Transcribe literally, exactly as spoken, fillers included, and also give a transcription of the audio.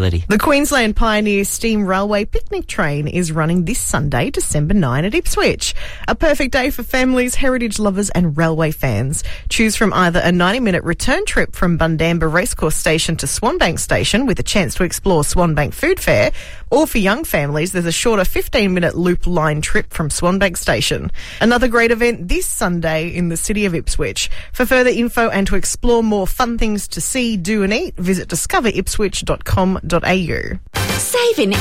facility. The Queensland Pioneer Steam Railway picnic train is running this Sunday, December ninth at Ipswich. A perfect day for families, heritage lovers and railway fans. Choose from either a ninety minute return trip from Bundamba Racecourse Station to Swanbank Station with a chance to explore Swanbank Food Fair, or for young families, there's a shorter fifteen minute loop line trip from Swanbank Station. Another great event this Sunday in the city of Ipswich. For further info and to explore more fun things to see, do and eat, visit discover ipswich dot com dot a u. Saving